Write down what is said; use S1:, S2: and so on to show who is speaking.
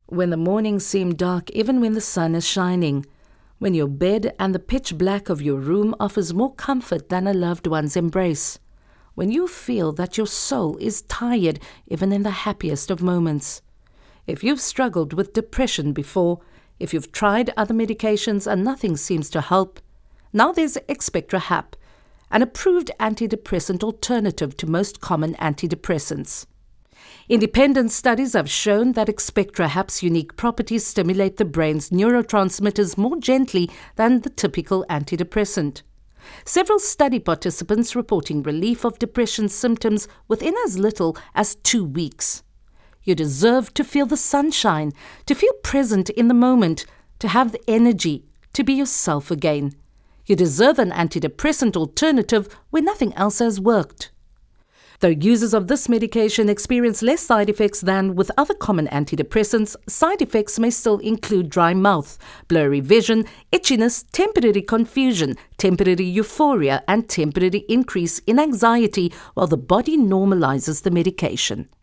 S1: When the mornings seem dark even when the sun is shining. When your bed and the pitch black of your room offers more comfort than a loved one's embrace. When you feel that your soul is tired even in the happiest of moments. If you've struggled with depression before, if you've tried other medications and nothing seems to help, now there's Expectra Hap, an approved antidepressant alternative to most common antidepressants. Independent studies have shown that Expectra Hap's unique properties stimulate the brain's neurotransmitters more gently than the typical antidepressant. Several study participants reporting relief of depression symptoms within as little as 2 weeks. You deserve to feel the sunshine, to feel present in the moment, to have the energy, to be yourself again. You deserve an antidepressant alternative where nothing else has worked. Though users of this medication experience less side effects than with other common antidepressants, side effects may still include dry mouth, blurry vision, itchiness, temporary confusion, temporary euphoria, and temporary increase in anxiety while the body normalizes the medication.